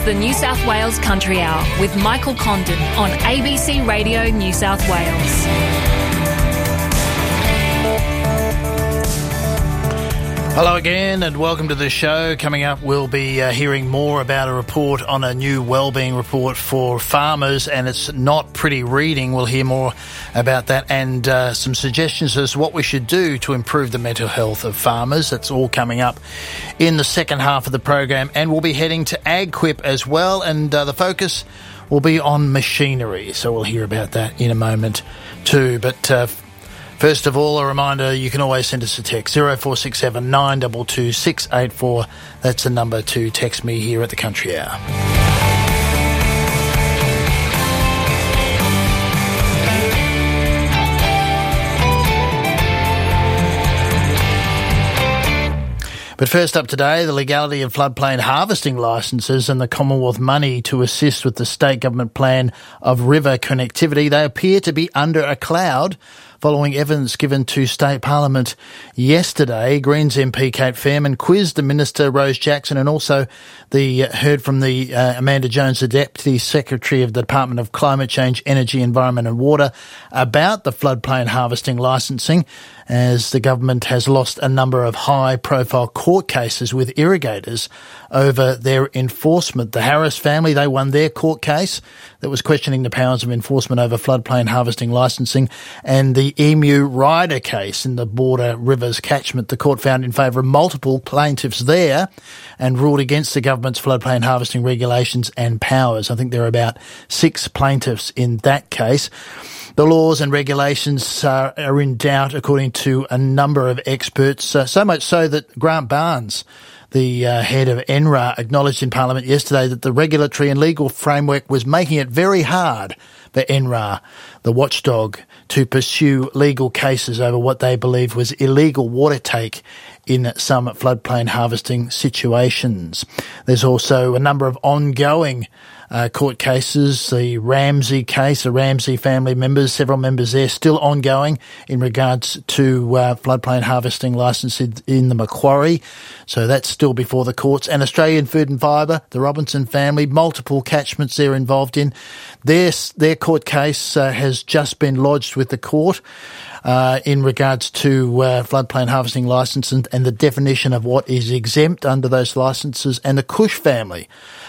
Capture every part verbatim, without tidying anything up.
the New South Wales Country Hour with Michael Condon on A B C Radio New South Wales. Hello again and welcome to the show. Coming up, we'll be uh, hearing more about a report on a new wellbeing report for farmers, and it's not pretty reading. We'll hear more about that and uh, some suggestions as to what we should do to improve the mental health of farmers. That's all coming up in the second half of the program, and we'll be heading to AgQuip as well, and uh, the focus will be on machinery, so we'll hear about that in a moment too. But uh, first of all, a reminder, you can always send us a text, zero four six seven nine two two six eight four. That's the number to text me here at the Country Hour. But first up today, the legality of floodplain harvesting licences and the Commonwealth money to assist with the state government plan of river connectivity. They appear to be under a cloud following evidence given to State Parliament yesterday. Greens M P Kate Fairman quizzed the Minister Rose Jackson and also the uh, heard from the uh, Amanda Jones, the Deputy Secretary of the Department of Climate Change, Energy, Environment and Water, about the floodplain harvesting licensing, as the government has lost a number of high-profile court cases with irrigators over their enforcement. The Harris family, they won their court case that was questioning the powers of enforcement over floodplain harvesting licensing, and the Emu Ryder case in the Border Rivers catchment. The court found in favour of multiple plaintiffs there and ruled against the government's floodplain harvesting regulations and powers. I think there are about six plaintiffs in that case. The laws and regulations uh, are in doubt, according to a number of experts, uh, so much so that Grant Barnes, the uh, head of N R A, acknowledged in Parliament yesterday that the regulatory and legal framework was making it very hard for N R A, the watchdog, to pursue legal cases over what they believe was illegal water take in some floodplain harvesting situations. There's also a number of ongoing Uh, court cases, the Ramsey case, the Ramsey family members, several members there still ongoing in regards to uh, floodplain harvesting licence in the Macquarie. So that's still before the courts. And Australian Food and Fibre, the Robinson family, multiple catchments they're involved in. Their, their court case uh, has just been lodged with the court uh, in regards to uh, floodplain harvesting licence and, and the definition of what is exempt under those licences. And the Cush family,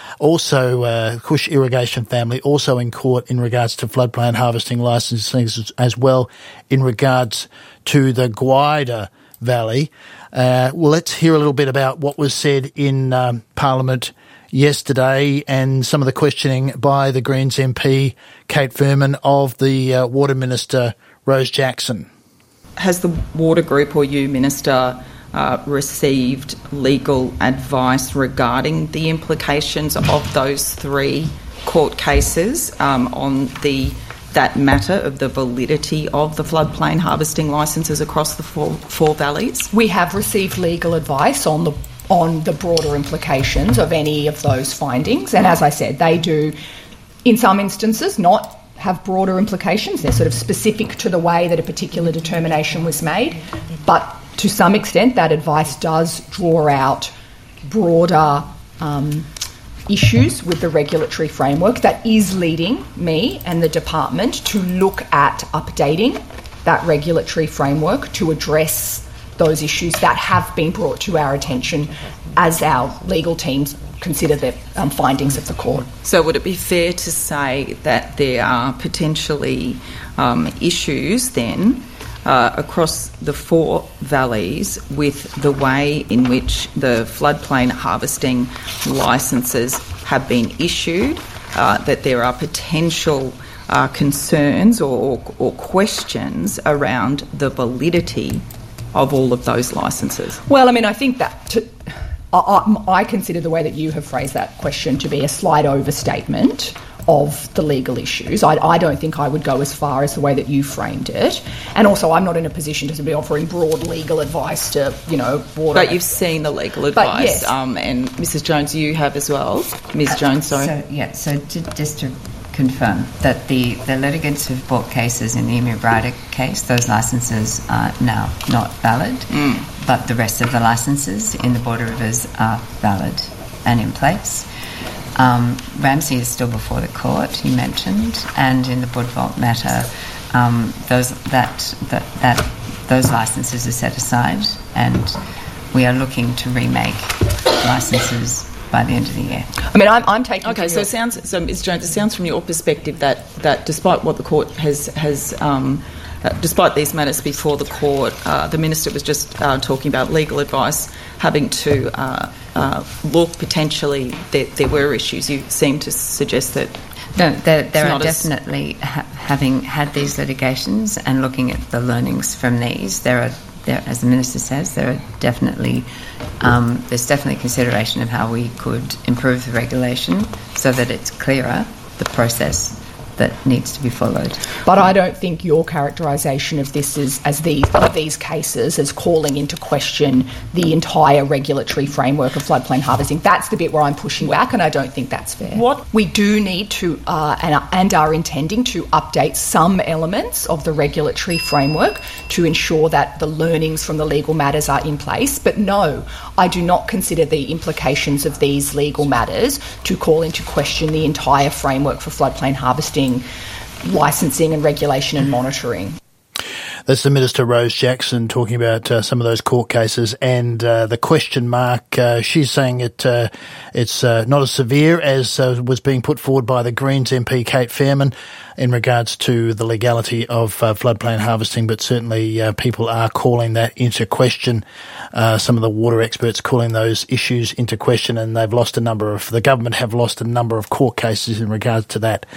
also uh, Cush Irrigation family, also in court in regards to floodplain harvesting licensing as well in regards to the Gwydir Valley. Uh, well, let's hear a little bit about what was said in um, Parliament yesterday and some of the questioning by the Greens M P Kate Fairman of the uh, Water Minister Rose Jackson. Has the Water Group or you, Minister, Uh, received legal advice regarding the implications of those three court cases um, on the that matter of the validity of the floodplain harvesting licences across the four, four valleys? We have received legal advice on the on the broader implications of any of those findings, and as I said, they do, in some instances, not have broader implications. They're sort of specific to the way that a particular determination was made, but to some extent, that advice does draw out broader um, issues with the regulatory framework. That is leading me and the department to look at updating that regulatory framework to address those issues that have been brought to our attention as our legal teams consider the um, findings of the court. So would it be fair to say that there are potentially um, issues then Uh, across the four valleys with the way in which the floodplain harvesting licences have been issued, uh, that there are potential uh, concerns or, or, or questions around the validity of all of those licences? Well, I mean, I think that to, I, I consider the way that you have phrased that question to be a slight overstatement of the legal issues. I, I don't think I would go as far as the way that you framed it. And also, I'm not in a position to be offering broad legal advice to, you know, water. But you've seen the legal advice, yes. um, and Missus Jones, you have as well. Miz Uh, Jones, sorry. So, yeah, so to, just to confirm that the, the litigants who've brought cases in the Emu Ryder case, those licences are now not valid, mm. but the rest of the licences in the Border Rivers are valid and in place. Um, Ramsay is still before the court, you mentioned, and in the Woodvault matter, um, those that, that that those licences are set aside, and we are looking to remake licences by the end of the year. I mean, I'm, I'm taking... Okay, so it sounds, so Miz Jones, it sounds from your perspective that, that despite what the court has... has um, uh, despite these matters before the court, uh, the Minister was just uh, talking about legal advice having to uh, uh, look potentially that there were issues. You seem to suggest that... No, there, there are as- definitely, ha- having had these litigations and looking at the learnings from these, there are, there, as the Minister says, there are definitely, um, there's definitely consideration of how we could improve the regulation so that it's clearer, the process that needs to be followed. But I don't think your characterisation of this is, as these of these cases as calling into question the entire regulatory framework of floodplain harvesting. That's the bit where I'm pushing back, and I don't think that's fair. What we do need to, uh, and, and are intending to update some elements of the regulatory framework to ensure that the learnings from the legal matters are in place. But no, I do not consider the implications of these legal matters to call into question the entire framework for floodplain harvesting, licensing and regulation and monitoring. That's the Minister, Rose Jackson, talking about uh, some of those court cases and uh, the question mark. Uh, she's saying it uh, it's uh, not as severe as uh, was being put forward by the Greens M P Kate Fairman in regards to the legality of uh, floodplain harvesting, but certainly uh, people are calling that into question. Uh, some of the water experts calling those issues into question, and they've lost a number of, the government have lost a number of court cases in regards to that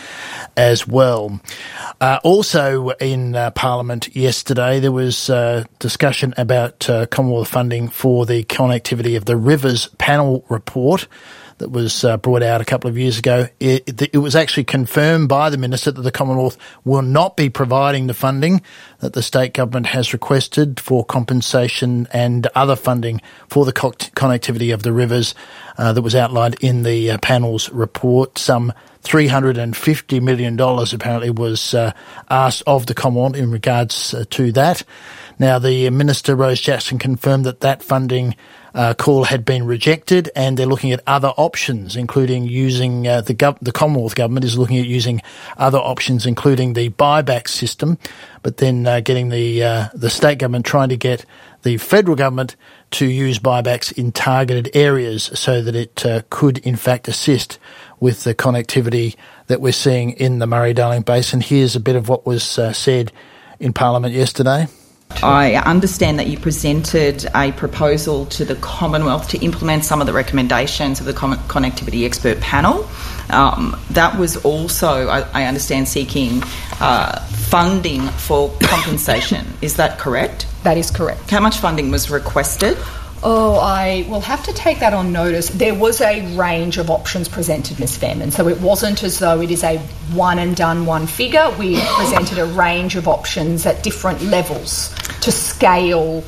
as well. Uh, also in uh, Parliament yesterday, there was uh, discussion about uh, Commonwealth funding for the connectivity of the Rivers panel report that was uh, brought out a couple of years ago. It, it was actually confirmed by the Minister that the Commonwealth will not be providing the funding that the state government has requested for compensation and other funding for the co- connectivity of the rivers uh, that was outlined in the uh, panel's report. Some three hundred fifty million dollars apparently was uh, asked of the Commonwealth in regards uh, to that. Now, the Minister, Rose Jackson, confirmed that that funding uh, call had been rejected, and they're looking at other options, including using uh, the, gov- the Commonwealth Government is looking at using other options, including the buyback system, but then uh, getting the uh, the state government trying to get the federal government to use buybacks in targeted areas so that it uh, could, in fact, assist with the connectivity that we're seeing in the Murray-Darling Basin. Here's a bit of what was uh, said in Parliament yesterday. I understand that you presented a proposal to the Commonwealth to implement some of the recommendations of the Con- Connectivity Expert Panel. Um, that was also, I, I understand, seeking uh, funding for compensation. Is that correct? That is correct. How much funding was requested? Oh, I will have to take that on notice. There was a range of options presented, Miz Fairman, so it wasn't as though it is a one-and-done one figure. We presented a range of options at different levels to scale,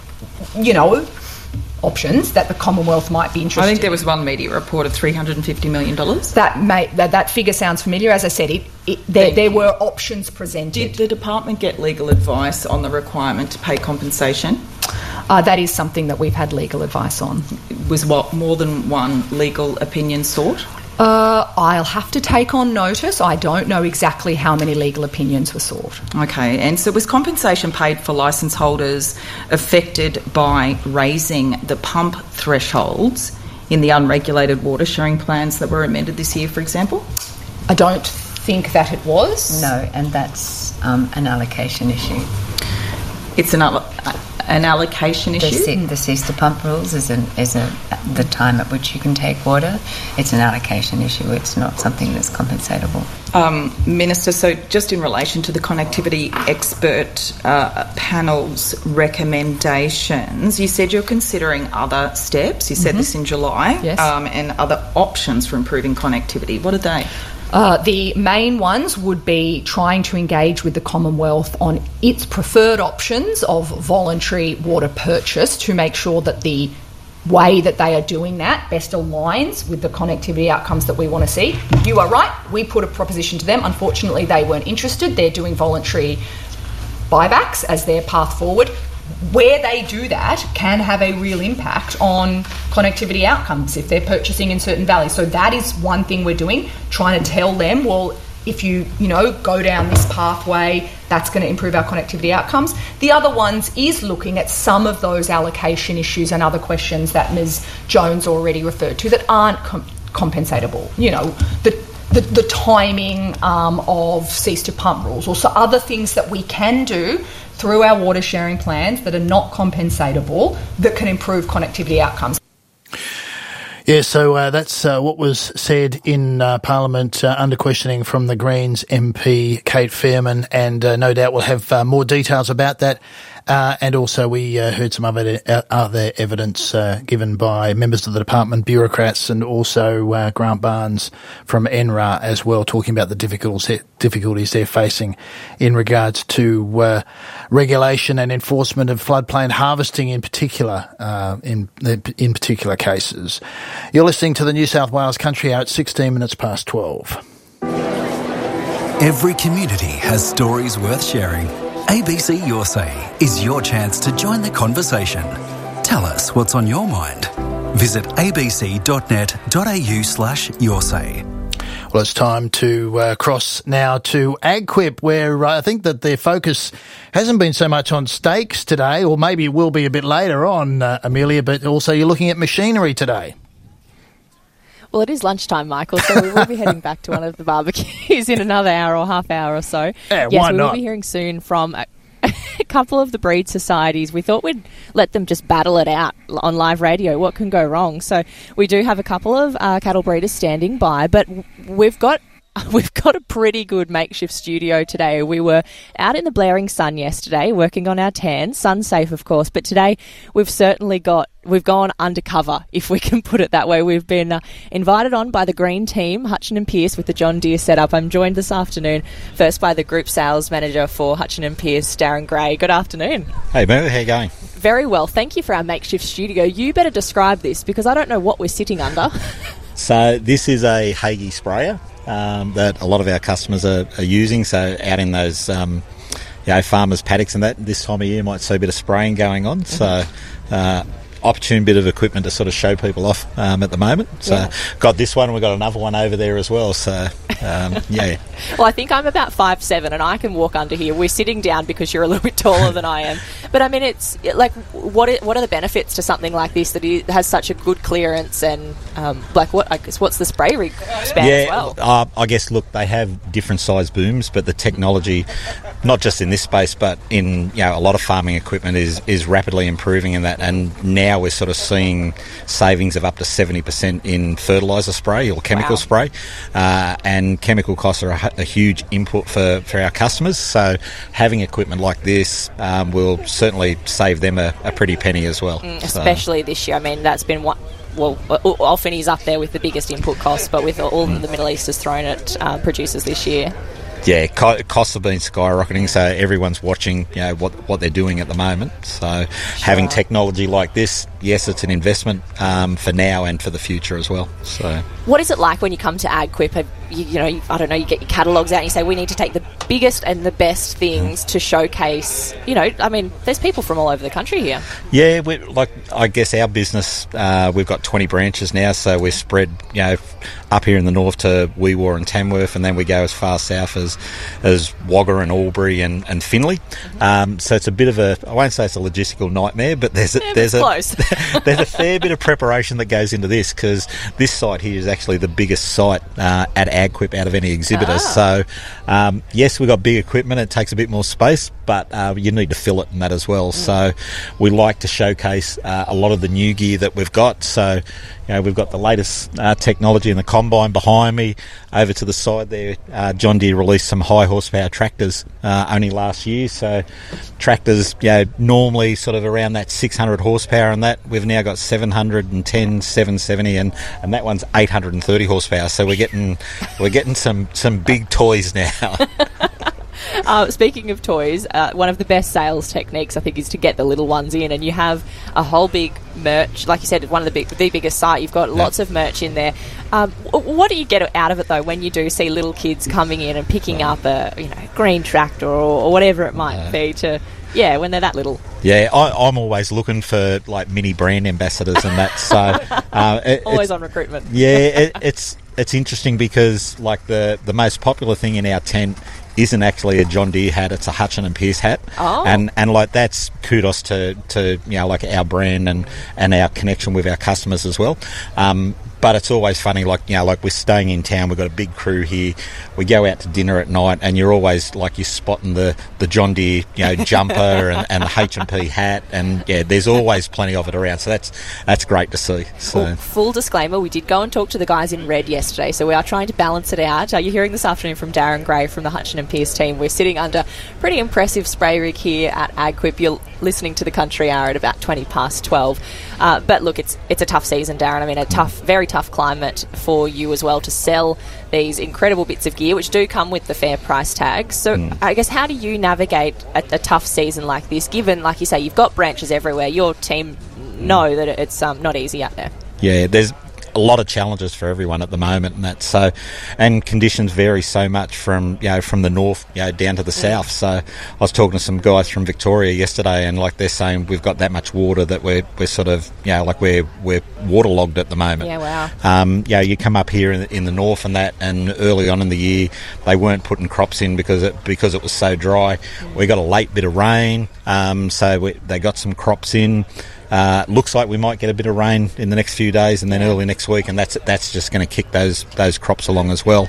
you know, options that the Commonwealth might be interested in. I think there was one media report of three hundred fifty million dollars. That, may, that that figure sounds familiar. As I said, it, it, there, there were options presented. Did the department get legal advice on the requirement to pay compensation? Uh, that is something that we've had legal advice on. Was what, more than one legal opinion sought? Uh, I'll have to take on notice. I don't know exactly how many legal opinions were sought. Okay, and so was compensation paid for licence holders affected by raising the pump thresholds in the unregulated water sharing plans that were amended this year, for example? I don't think that it was. No, and that's um, an allocation issue. It's an, uh, an allocation issue? The, ce- the cease to pump rules is, an, is a, the time at which you can take water. It's an allocation issue. It's not something that's compensatable. Um, Minister, so just in relation to the Connectivity Expert uh, Panel's recommendations, you said you're considering other steps. You said mm-hmm. this in July. Yes. Um, and other options for improving connectivity. What are they? Uh, the main ones would be trying to engage with the Commonwealth on its preferred options of voluntary water purchase to make sure that the way that they are doing that best aligns with the connectivity outcomes that we want to see. You are right. We put a proposition to them. Unfortunately, they weren't interested. They're doing voluntary buybacks as their path forward. where they do that can have a real impact on connectivity outcomes if they're purchasing in certain valleys. So that is one thing we're doing, trying to tell them, well, if you, you know, go down this pathway, that's going to improve our connectivity outcomes. The other ones is looking at some of those allocation issues and other questions that Miz Jones already referred to that aren't com- compensatable. You know, the the, the timing um, of cease-to-pump rules, or so other things that we can do through our water sharing plans that are not compensatable that can improve connectivity outcomes. Yeah, so uh, that's uh, what was said in uh, Parliament uh, under questioning from the Greens M P Kate Fairman, and uh, no doubt we'll have uh, more details about that. Uh, and also we uh, heard some other, uh, other evidence uh, given by members of the department, bureaucrats, and also uh, Grant Barnes from N R A as well, talking about the difficulties, difficulties they're facing in regards to uh, regulation and enforcement of floodplain harvesting in particular, uh, in in particular cases. You're listening to the New South Wales Country Hour at sixteen minutes past twelve. Every community has stories worth sharing. A B C Your Say is your chance to join the conversation. Tell us what's on your mind. Visit abc.net.au slash your say. Well, it's time to uh, cross now to AgQuip, where uh, I think that their focus hasn't been so much on steaks today, or maybe it will be a bit later on, uh, Amelia, but also you're looking at machinery today. Well, it is lunchtime, Michael, so we will be heading back to one of the barbecues in another hour or half hour or so. Yeah, yes, why we not? will be hearing soon from a, a couple of the breed societies. We thought we'd let them just battle it out on live radio. What can go wrong? So we do have a couple of uh, cattle breeders standing by, but we've got We've got a pretty good makeshift studio today. We were out in the blaring sun yesterday working on our tan, sun safe of course, but today we've certainly got, we've gone undercover, if we can put it that way. We've been uh, invited on by the green team, Hutchin and Pearce, with the John Deere setup. I'm joined this afternoon first by the Group Sales Manager for Hutchin and Pearce, Darren Gray. Good afternoon. Hey Mo, how you going? Very well, thank you for our makeshift studio. You better describe this because I don't know what we're sitting under. So this is a Hagee sprayer um, that a lot of our customers are, are using. So out in those um, you know, farmers' paddocks and that, this time of year might see a bit of spraying going on. So uh, opportune bit of equipment to sort of show people off um, at the moment. So yeah. Got this one, we've got another one over there as well. So um, yeah. Well, I think I'm about five seven and I can walk under here. We're sitting down because you're a little bit taller than I am. But I mean, it's like, what are, what are the benefits to something like this that it has such a good clearance and um, like what? I guess what's the spray rig span yeah, as well? Uh, I guess look, they have different size booms, but the technology, not just in this space, but in you know a lot of farming equipment is is rapidly improving in that, and now we're sort of seeing savings of up to seventy percent in fertiliser spray or chemical wow. spray, uh, and chemical costs are a, a huge input for, for our customers. So having equipment like this um, will certainly save them a, a pretty penny as well. Mm, especially so. This year. I mean, that's been one. Well, often he's up there with the biggest input costs, but with all mm. the Middle East has thrown at uh, producers this year. Yeah, co- costs have been skyrocketing, so everyone's watching, you know, what what they're doing at the moment. So sure. having technology like this, yes, it's an investment um, for now and for the future as well. So, what is it like when you come to AgQuip? You, you know, I don't know, you get your catalogues out and you say, we need to take the biggest and the best things mm. to showcase, you know, I mean, there's people from all over the country here. Yeah, we like, I guess our business, uh, we've got twenty branches now, so we're spread, you know, up here in the north to Wee Waa and Tamworth, and then we go as far south as as Wagga and Albury and, and Finley. Mm-hmm. Um, so it's a bit of a, I won't say it's a logistical nightmare, but there's a, yeah, there's, a close. there's a fair bit of preparation that goes into this, because this site here is actually the biggest site uh, at AgQuip out of any exhibitors. Ah. So um, yes, we've got big equipment, it takes a bit more space, but uh, you need to fill it in that as well. Mm. So we like to showcase uh, a lot of the new gear that we've got. So you know, we've got the latest uh, technology in the combine behind me. Over to the side there, uh, John Deere released some high horsepower tractors uh, only last year. So tractors, you know, normally sort of around that six hundred horsepower, and that we've now got seven hundred ten, seven seventy, and, and that one's eight hundred thirty horsepower. So we're getting we're getting some some big toys now. Uh, speaking of toys, uh, one of the best sales techniques, I think, is to get the little ones in, and you have a whole big merch, like you said, one of the big, the biggest site. You've got lots yeah. of merch in there. Um, what do you get out of it though when you do see little kids coming in and picking up a you know green tractor or, or whatever it might yeah. be to Yeah, when they're that little. Yeah, I, I'm always looking for like mini brand ambassadors and that. So uh, it, always on recruitment. Yeah, it, it's it's interesting because like the the most popular thing in our tent isn't actually a John Deere hat, it's a Hutchin and Pearce hat. Oh. And and like that's kudos to, to you know like our brand and, and our connection with our customers as well. Um, but it's always funny, like you know, like we're staying in town, we've got a big crew here, we go out to dinner at night and you're always like you're spotting the, the John Deere, you know, jumper and, and the H and P hat, and yeah, there's always plenty of it around. So that's that's great to see. So Well, full disclaimer, we did go and talk to the guys in red yesterday, so we are trying to balance it out. Uh, you're hearing this afternoon from Darren Gray from the Hutchin and Pearce team. We're sitting under pretty impressive spray rig here at AgQuip. You're listening to the Country Hour at about twenty past twelve. Uh, but look, it's it's a tough season, Darren. I mean, a tough, very tough climate for you as well to sell these incredible bits of gear, which do come with the fair price tag. So mm. I guess how do you navigate a, a tough season like this, given, like you say, you've got branches everywhere, your team know that it's um, not easy out there? Yeah, there's a lot of challenges for everyone at the moment, and that so, and conditions vary so much from you know from the north you know down to the mm. south. So I was talking to some guys from Victoria yesterday, and like they're saying we've got that much water that we're we're sort of you know like we're we're waterlogged at the moment. Yeah, wow. Um, yeah, you come up here in the, in the north and that, and early on in the year they weren't putting crops in because it because it was so dry. Mm. We got a late bit of rain, um, so we, they got some crops in. Uh, looks like we might get a bit of rain in the next few days, and then early next week, and that's that's just going to kick those those crops along as well.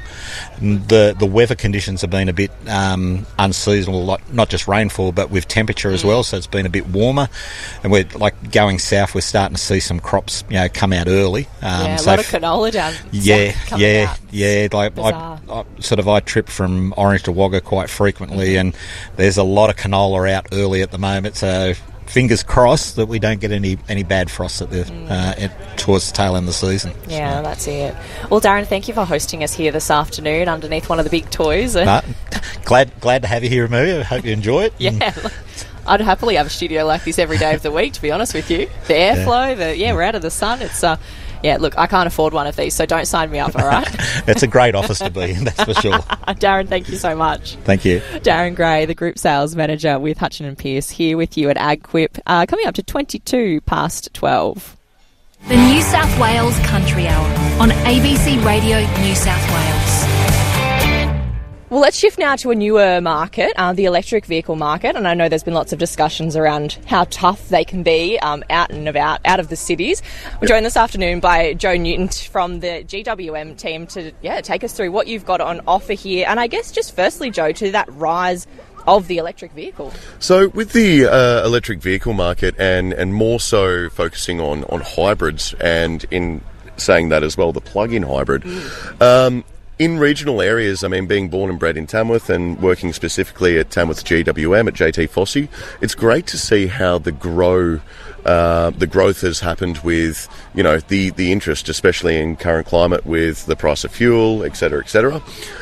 The the weather conditions have been a bit um, unseasonal, like not just rainfall, but with temperature as well. So it's been a bit warmer, and we're like going south. We're starting to see some crops, you know, come out early. Um, yeah, a so lot of canola down. Yeah, south yeah, out. yeah. Like I, I sort of I trip from Orange to Wagga quite frequently, mm-hmm. and there's a lot of canola out early at the moment. So fingers crossed that we don't get any, any bad frosts at the mm. uh, at, towards the tail end of the season. Yeah, so. That's it. Well, Darren, thank you for hosting us here this afternoon underneath one of the big toys. No, glad glad to have you here, Amelia. I hope you enjoy it. Yeah. I'd happily have a studio like this every day of the week, to be honest with you. The airflow, yeah. the yeah, we're out of the sun. It's uh, yeah. Look, I can't afford one of these, so don't sign me up. All right. It's a great office to be in, that's for sure. Darren, thank you so much. Thank you, Darren Gray, the Group Sales Manager with Hutchin and Pearce, here with you at AgQuip, uh, coming up to twenty-two past twelve. The New South Wales Country Hour on A B C Radio New South Wales. Well, let's shift now to a newer market, uh, the electric vehicle market. And I know there's been lots of discussions around how tough they can be um, out and about, out of the cities. We're joined this afternoon by Joe Newton from the G W M team to yeah take us through what you've got on offer here. And I guess just firstly, Joe, to that rise of the electric vehicle. So with the uh, electric vehicle market and, and more so focusing on, on hybrids, and in saying that as well, the plug-in hybrid, mm. um, in regional areas, I mean, being born and bred in Tamworth and working specifically at Tamworth G W M at J T Fossey, it's great to see how the grow, uh, the growth has happened with, you know, the, the interest, especially in current climate with the price of fuel, et cetera, et cetera.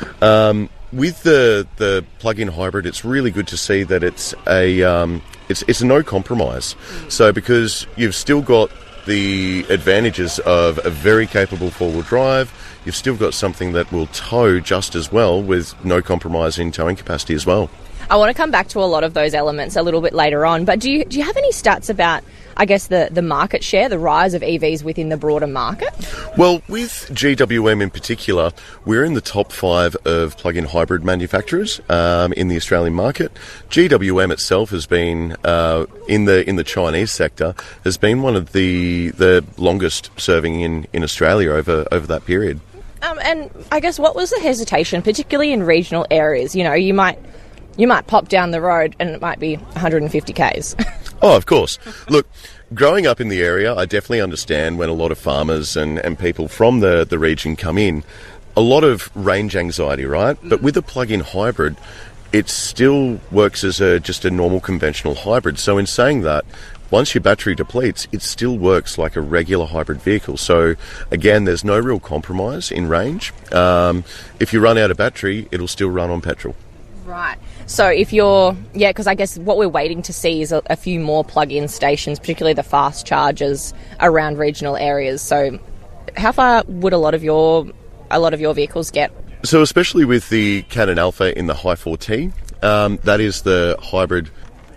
Um, with the the plug-in hybrid, it's really good to see that it's a um, it's it's a no compromise. So because you've still got the advantages of a very capable four-wheel drive, you've still got something that will tow just as well with no compromise in towing capacity as well. I want to come back to a lot of those elements a little bit later on, but do you do you have any stats about, I guess, the, the market share, the rise of E Vs within the broader market? Well, with G W M in particular, we're in the top five of plug-in hybrid manufacturers um, in the Australian market. G W M itself has been, uh, in the in the Chinese sector, has been one of the the longest serving in, in Australia over, over that period. Um, and I guess what was the hesitation, particularly in regional areas? You know, you might... You might pop down the road and it might be one hundred fifty kays. Oh, of course. Look, growing up in the area, I definitely understand when a lot of farmers and, and people from the, the region come in, a lot of range anxiety, right? Mm. But with a plug-in hybrid, it still works as a just a normal conventional hybrid. So in saying that, once your battery depletes, it still works like a regular hybrid vehicle. So again, there's no real compromise in range. Um, if you run out of battery, it'll still run on petrol. Right. So if you're, yeah, because I guess what we're waiting to see is a, a few more plug-in stations, particularly the fast chargers around regional areas. So how far would a lot of your a lot of your vehicles get? So especially with the Canon Alpha in the Hi four T, um, that is the hybrid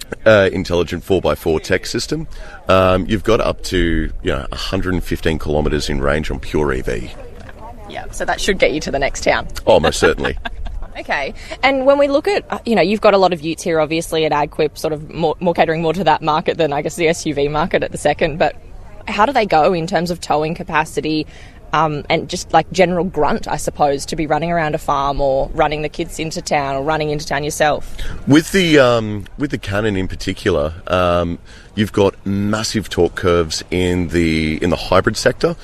uh, intelligent four by four tech system. Um, you've got up to you know one hundred fifteen kilometres in range on pure E V. Yeah, so that should get you to the next town. Oh, most certainly. Okay, and when we look at, you know, you've got a lot of utes here, obviously, at AgQuip, sort of more, more catering more to that market than, I guess, the S U V market at the second, but how do they go in terms of towing capacity um, and just, like, general grunt, I suppose, to be running around a farm or running the kids into town or running into town yourself? With the um, with the Cannon in particular, um, you've got massive torque curves in the in the hybrid sector,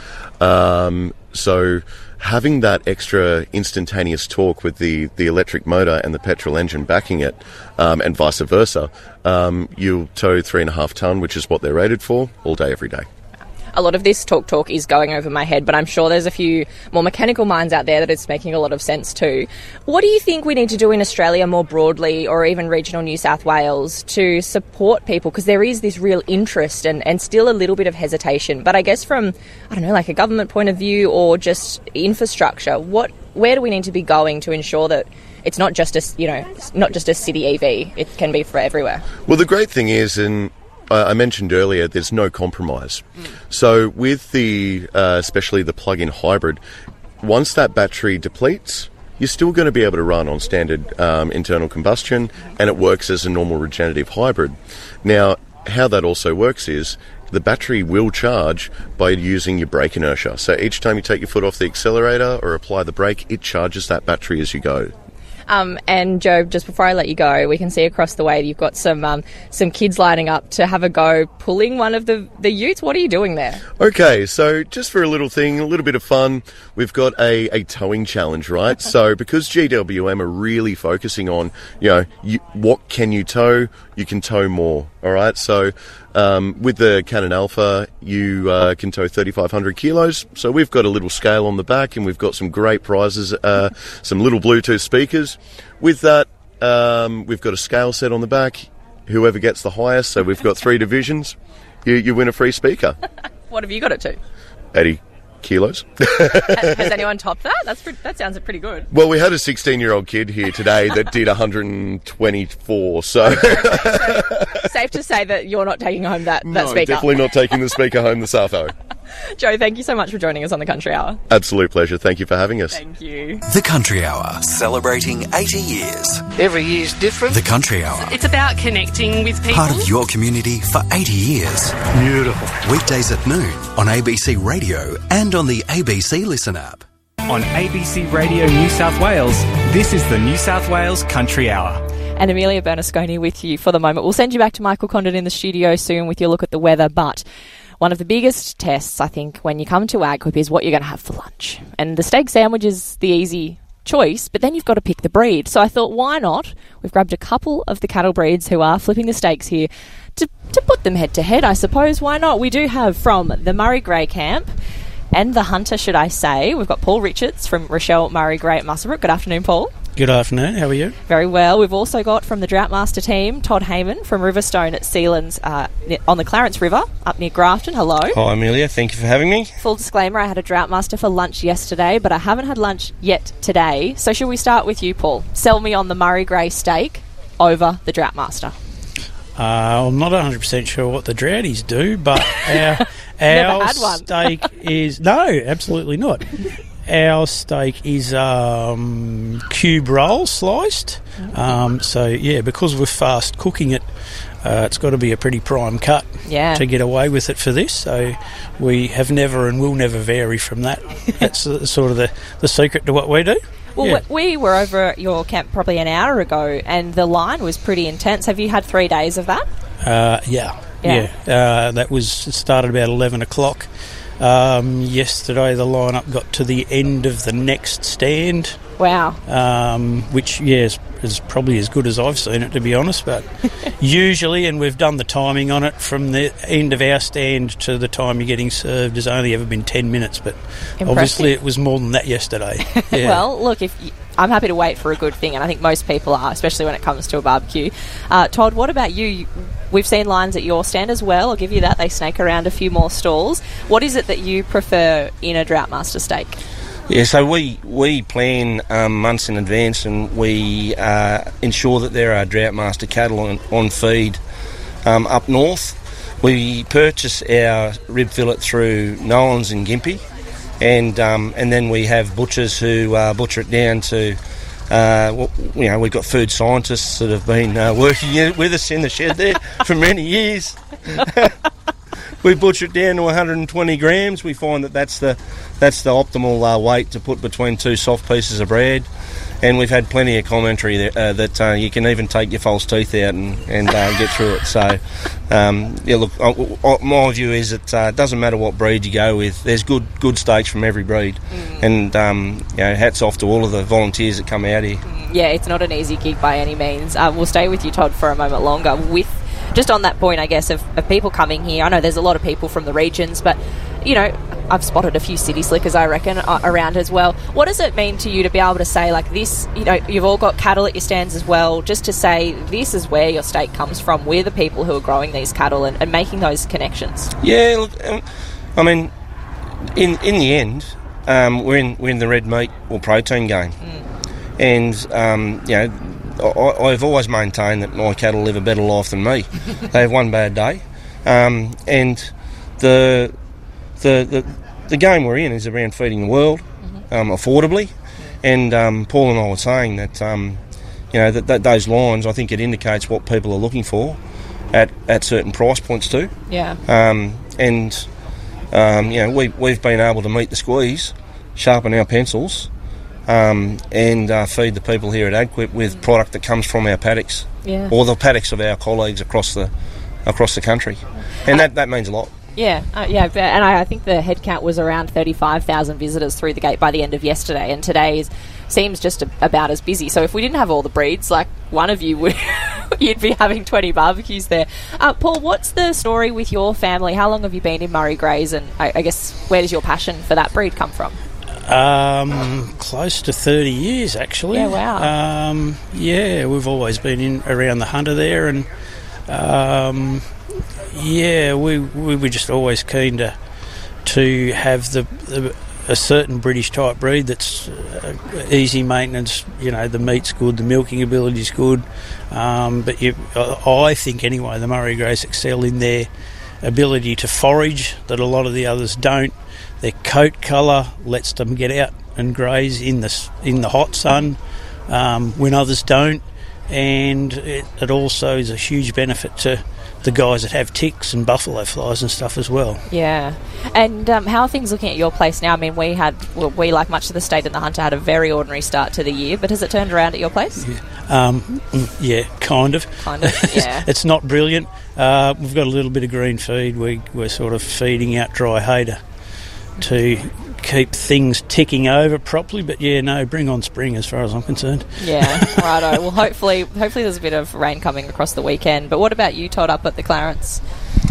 um, so having that extra instantaneous torque with the, the electric motor and the petrol engine backing it, um, and vice versa, um, you'll tow three and a half tonne, which is what they're rated for, all day, every day. A lot of this talk talk is going over my head, but I'm sure there's a few more mechanical minds out there that it's making a lot of sense too. What do you think we need to do in Australia more broadly, or even regional New South Wales, to support people? Because there is this real interest and, and still a little bit of hesitation. But I guess from, I don't know, like a government point of view or just infrastructure, what, where do we need to be going to ensure that it's not just a, you know, not just a city E V, it can be for everywhere? Well, the great thing is, and I mentioned earlier, there's no compromise. Mm. So with the, uh, especially the plug-in hybrid, once that battery depletes, you're still going to be able to run on standard um, internal combustion, and it works as a normal regenerative hybrid. Now, how that also works is the battery will charge by using your brake inertia. So each time you take your foot off the accelerator or apply the brake, it charges that battery as you go. Um, and Joe, just before I let you go, we can see across the way that you've got some um, some kids lining up to have a go pulling one of the, the utes. What are you doing there? Okay, so just for a little thing, a little bit of fun, we've got a, a towing challenge, right? So because G W M are really focusing on, you know, you, what can you tow, you can tow more, all right? So um, with the Cannon Alpha, you uh, can tow thirty-five hundred kilos. So we've got a little scale on the back, and we've got some great prizes, uh, some little Bluetooth speakers. With that, um, we've got a scale set on the back. Whoever gets the highest, so we've got three divisions, you, you win a free speaker. What have you got it to? eighty kilos. Has anyone topped that? That's pretty, that sounds pretty good. Well, we had a sixteen-year-old kid here today that did one hundred twenty-four, so... Safe to say that you're not taking home that, that no, speaker. Definitely not taking the speaker home this afternoon. Joe, thank you so much for joining us on The Country Hour. Absolute pleasure. Thank you for having us. Thank you. The Country Hour, celebrating eighty years. Every year's different. The Country Hour. It's about connecting with people. Part of your community for eighty years. Beautiful. Weekdays at noon on A B C Radio and on the A B C Listen app. On A B C Radio New South Wales, this is the New South Wales Country Hour. And Amelia Bernasconi with you for the moment. We'll send you back to Michael Condon in the studio soon with your look at the weather, but one of the biggest tests, I think, when you come to AgQuip is what you're going to have for lunch. And the steak sandwich is the easy choice, but then you've got to pick the breed. So I thought, why not? We've grabbed a couple of the cattle breeds who are flipping the steaks here to, to put them head to head, I suppose. Why not? We do have from the Murray Grey camp and the Hunter, should I say. We've got Paul Richards from Rochelle Murray Grey at Muswellbrook. Good afternoon, Paul. Good afternoon. How are you? Very well. We've also got from the Droughtmaster team, Todd Heyman from Riverstone at Sealands uh, on the Clarence River up near Grafton. Hello. Hi, Amelia. Thank you for having me. Full disclaimer, I had a Droughtmaster for lunch yesterday, but I haven't had lunch yet today. So should we start with you, Paul? Sell me on the Murray Grey steak over the Droughtmaster. Uh, I'm not one hundred percent sure what the Droughties do, but our, Never our had one. steak is... No, absolutely not. Our steak is um, cube roll sliced. Um, so, yeah, because we're fast cooking it, uh, it's got to be a pretty prime cut yeah. to get away with it for this. So we have never and will never vary from that. That's uh, sort of the, the secret to what we do. Well, yeah. we were over at your camp probably an hour ago, and the line was pretty intense. Have you had three days of that? Uh, yeah, yeah. yeah. Uh, that was it started about eleven o'clock. Um, yesterday, the lineup got to the end of the next stand. Wow. Um, which, yeah, is, is probably as good as I've seen it, to be honest. But usually, and we've done the timing on it, from the end of our stand to the time you're getting served has only ever been ten minutes. But Impressive. Obviously, it was more than that yesterday. Yeah. Well, look, if you, I'm happy to wait for a good thing, and I think most people are, especially when it comes to a barbecue. Uh, Todd, what about you? you? We've seen lines at your stand as well. I'll give you that. They snake around a few more stalls. What is it that you prefer in a Droughtmaster steak? Yeah, so we we plan um, months in advance, and we uh, ensure that there are drought master cattle on, on feed um, up north. We purchase our rib fillet through Nolan's in Gympie, and um, and then we have butchers who uh, butcher it down to. Uh, you know, we've got food scientists that have been uh, working with us in the shed there for many years. We butcher it down to one hundred twenty grams. We find that that's the that's the optimal uh, weight to put between two soft pieces of bread. And we've had plenty of commentary there, uh, that uh, you can even take your false teeth out and, and uh, get through it. So, um, yeah, look, uh, my view is it uh, doesn't matter what breed you go with. There's good good steaks from every breed. Mm. And, um, you know, hats off to all of the volunteers that come out here. Yeah, it's not an easy gig by any means. Uh, we'll stay with you, Todd, for a moment longer. With just on that point, I guess, of, of people coming here. I know there's a lot of people from the regions, but, you know, I've spotted a few city slickers, I reckon, uh, around as well. What does it mean to you to be able to say, like, this, you know, you've all got cattle at your stands as well, just to say this is where your steak comes from, we're the people who are growing these cattle, and, and making those connections? Yeah, look, um, I mean, in in the end, um, we're in we're in the red meat or protein game. Mm. And, um, you know, I, I've always maintained that my cattle live a better life than me. They have one bad day. Um, and the, the the the game we're in is around feeding the world mm-hmm. um, affordably. And um, Paul and I were saying that, um, you know, that, that those lines, I think it indicates what people are looking for at, at certain price points too. Yeah. Um, and, um, you know, we, we've been able to meet the squeeze, sharpen our pencils, Um, and uh, feed the people here at AgQuip with product that comes from our paddocks, yeah. or the paddocks of our colleagues across the across the country, and that, that means a lot. Yeah, uh, yeah, and I, I think the head count was around thirty-five thousand visitors through the gate by the end of yesterday, and today is, seems just a, about as busy. So if we didn't have all the breeds, like one of you would, you'd be having twenty barbecues there. Uh, Paul, what's the story with your family? How long have you been in Murray Greys, and I, I guess where does your passion for that breed come from? Um, close to thirty years, actually. Yeah, wow. Um, yeah, we've always been in around the Hunter there, and um, yeah, we we were just always keen to to have the, the a certain British type breed that's uh, easy maintenance. You know, the meat's good, the milking ability's good, um, but you, I think anyway, the Murray Greys excel in their ability to forage that a lot of the others don't. Their coat colour lets them get out and graze in the in the hot sun um, when others don't, and it, it also is a huge benefit to the guys that have ticks and buffalo flies and stuff as well. Yeah, and um, how are things looking at your place now? I mean, we had well, we like much of the state and the Hunter had a very ordinary start to the year, but has it turned around at your place? Yeah, um, yeah kind of. Kind of, yeah. It's not brilliant. Uh, we've got a little bit of green feed. We we're sort of feeding out dry hay to to keep things ticking over properly, but yeah, no, bring on spring as far as I'm concerned. Yeah, righto. Well, hopefully, hopefully there's a bit of rain coming across the weekend. But what about you, Todd, up at the Clarence?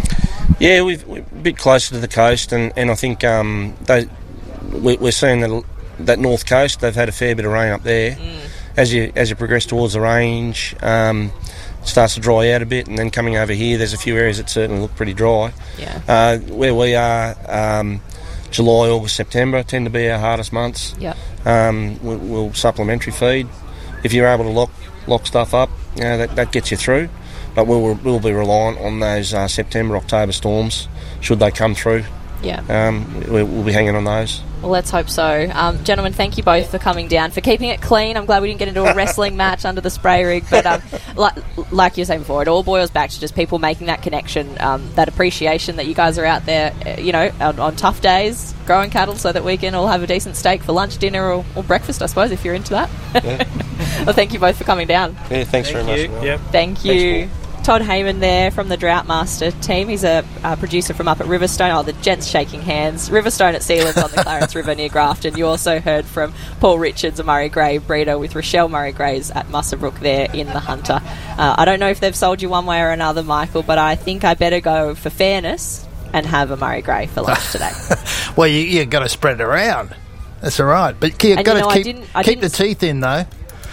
Yeah, we've, we're a bit closer to the coast, and, and I think um, they, we, we're seeing that that north coast. They've had a fair bit of rain up there. Mm. As you as you progress towards the range, um, it starts to dry out a bit, and then coming over here, there's a few areas that certainly look pretty dry. Yeah. Uh, where we are. Um, July, August, September tend to be our hardest months. Yep. Um, we'll, we'll supplementary feed. If you're able to lock lock stuff up, you know, that, that gets you through. But we'll we'll be reliant on those uh, September, October storms, should they come through. Yeah. Um, we'll, we'll be hanging on those. Well, let's hope so. Um, gentlemen, thank you both for coming down, for keeping it clean. I'm glad we didn't get into a wrestling match under the spray rig. But um, like, like you were saying before, it all boils back to just people making that connection, um, that appreciation that you guys are out there, you know, on, on tough days, growing cattle so that we can all have a decent steak for lunch, dinner or, or breakfast, I suppose, if you're into that. Yeah. Well, thank you both for coming down. Yeah, thanks thank very you. much. Yep. Thank you. Thanks, Todd Heyman there from the Drought Master team. He's a, a producer from up at Riverstone. Oh, the gents shaking hands. Riverstone at Sealands on the Clarence River near Grafton. You also heard from Paul Richards, a Murray Grey breeder, with Rochelle Murray Greys at Muswellbrook there in the Hunter. Uh, I don't know if they've sold you one way or another, Michael, but I think I better go for fairness and have a Murray Grey for lunch today. Well, you you got to spread it around. That's all right, but you've got you know, to I keep didn't, I keep didn't the teeth in though.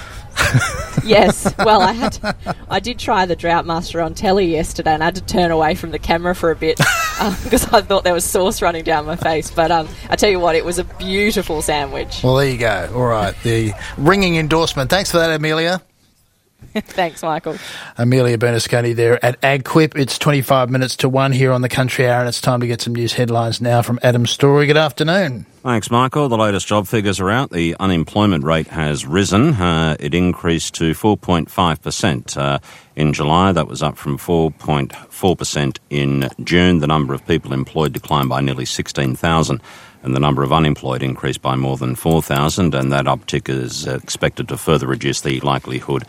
Yes, well, I had to, I did try the Drought Master on telly yesterday, and I had to turn away from the camera for a bit because um, I thought there was sauce running down my face. But um, I tell you what, it was a beautiful sandwich. Well, there you go. All right, the ringing endorsement. Thanks for that, Amelia. Thanks, Michael. Amelia Bernasconi there at AgQuip. It's twenty-five minutes to one here on the Country Hour, and it's time to get some news headlines now from Adam Story. Good afternoon. Thanks, Michael. The latest job figures are out. The unemployment rate has risen. Uh, it increased to four point five percent uh, in July. That was up from four point four percent in June. The number of people employed declined by nearly sixteen thousand. And the number of unemployed increased by more than four thousand, and that uptick is expected to further reduce the likelihood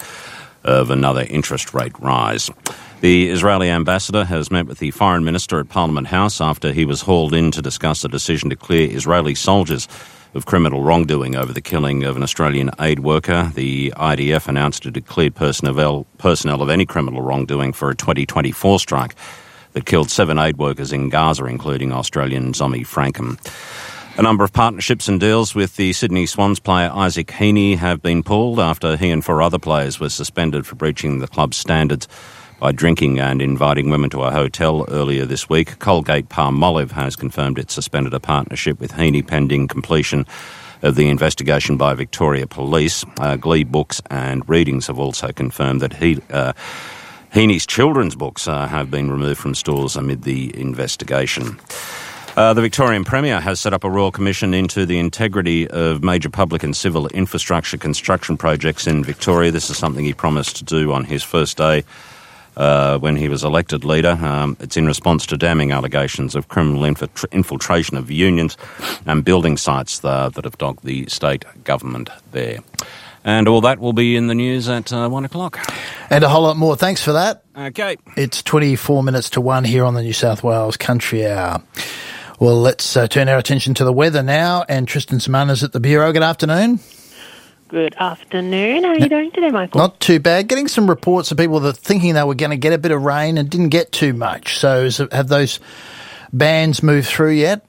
of another interest rate rise. The Israeli ambassador has met with the foreign minister at Parliament House after he was hauled in to discuss a decision to clear Israeli soldiers of criminal wrongdoing over the killing of an Australian aid worker. The I D F announced it had cleared personnel, personnel of any criminal wrongdoing for a twenty twenty-four strike that killed seven aid workers in Gaza, including Australian Zomi Frankham. A number of partnerships and deals with the Sydney Swans player Isaac Heaney have been pulled after he and four other players were suspended for breaching the club's standards by drinking and inviting women to a hotel earlier this week. Colgate Palmolive has confirmed it suspended a partnership with Heaney pending completion of the investigation by Victoria Police. Uh, Glee Books and Readings have also confirmed that he... Uh, Heaney's children's books uh, have been removed from stores amid the investigation. Uh, the Victorian Premier has set up a Royal Commission into the integrity of major public and civil infrastructure construction projects in Victoria. This is something he promised to do on his first day uh, when he was elected leader. Um, it's in response to damning allegations of criminal infiltra- infiltration of unions and building sites uh, that have dogged the state government there. And all that will be in the news at uh, one o'clock. And a whole lot more. Thanks for that. Okay. It's twenty-four minutes to one here on the New South Wales Country Hour. Well, let's uh, turn our attention to the weather now. And Tristan Simonis at the Bureau. Good afternoon. Good afternoon. How are you doing today, Michael? Not too bad. Getting some reports of people that are thinking they were going to get a bit of rain and didn't get too much. So is it, have those bands moved through yet?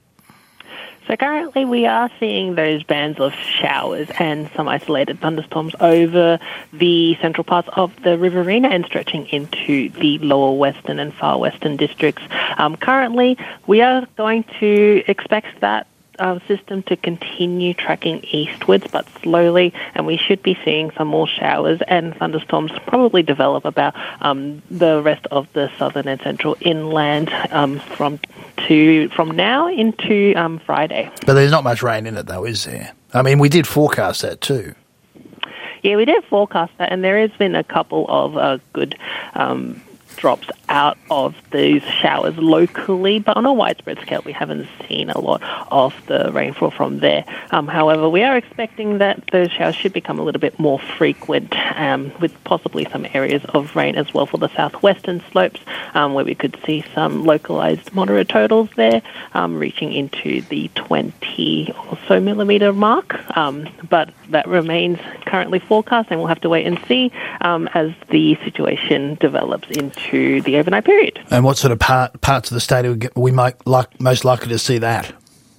So currently we are seeing those bands of showers and some isolated thunderstorms over the central parts of the Riverina and stretching into the lower western and far western districts. Um, currently we are going to expect that Uh, system to continue tracking eastwards, but slowly, and we should be seeing some more showers and thunderstorms probably develop about um, the rest of the southern and central inland um, from to from now into um, Friday. But there's not much rain in it, though, is there? I mean, we did forecast that too. Yeah, we did forecast that, and there has been a couple of uh, good um drops out of these showers locally, but on a widespread scale we haven't seen a lot of the rainfall from there. Um, however, we are expecting that those showers should become a little bit more frequent, um, with possibly some areas of rain as well for the southwestern slopes, um, where we could see some localised moderate totals there, um, reaching into the twenty or so millimetre mark, um, but that remains currently forecast, and we'll have to wait and see um, as the situation develops into the overnight period. And what sort of part, parts of the state are we might like, most likely to see that?